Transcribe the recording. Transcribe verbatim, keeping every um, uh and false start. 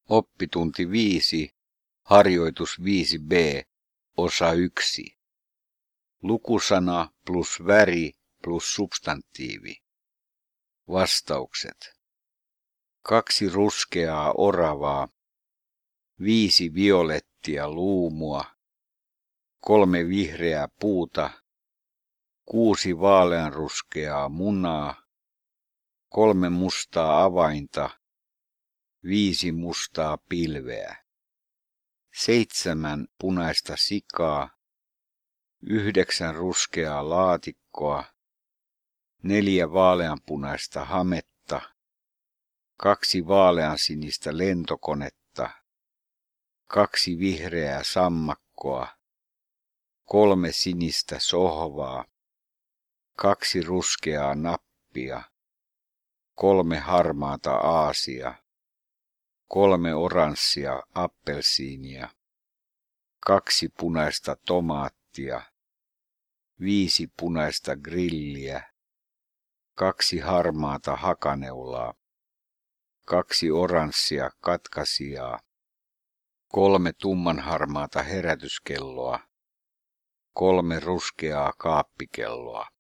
Oppitunti viisi, harjoitus viisi b, osa yksi. Lukusana plus väri plus substantiivi. Vastaukset. Kaksi ruskeaa oravaa, viisi violettia luumua, kolme vihreää puuta, kuusi vaaleanruskeaa munaa, kolme mustaa avainta, viisi mustaa pilveä, seitsemän punaista sikaa, yhdeksän ruskeaa laatikkoa, neljä vaaleanpunaista hametta, kaksi vaaleansinistä lentokonetta, kaksi vihreää sammakkoa, kolme sinistä sohvaa, kaksi ruskeaa nappia, kolme harmaata aasia, kolme oranssia appelsiinia, kaksi punaista tomaattia, viisi punaista grilliä, kaksi harmaata hakaneulaa, kaksi oranssia katkaisijaa, kolme tummanharmaata herätyskelloa, kolme ruskeaa kaappikelloa.